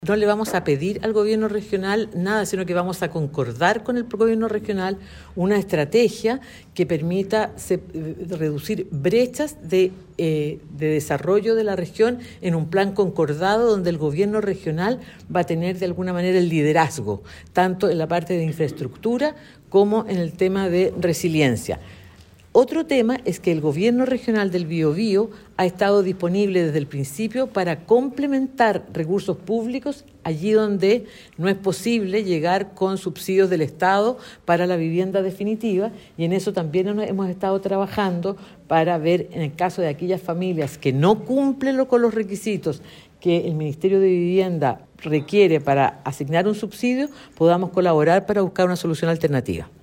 No le vamos a pedir al gobierno regional nada, sino que vamos a concordar con el gobierno regional una estrategia que permita reducir brechas de desarrollo de la región en un plan concordado donde el gobierno regional va a tener de alguna manera el liderazgo, tanto en la parte de infraestructura como en el tema de resiliencia. Otro tema es que el gobierno regional del Biobío ha estado disponible desde el principio para complementar recursos públicos allí donde no es posible llegar con subsidios del Estado para la vivienda definitiva, y en eso también hemos estado trabajando para ver, en el caso de aquellas familias que no cumplen con los requisitos que el Ministerio de Vivienda requiere para asignar un subsidio, podamos colaborar para buscar una solución alternativa.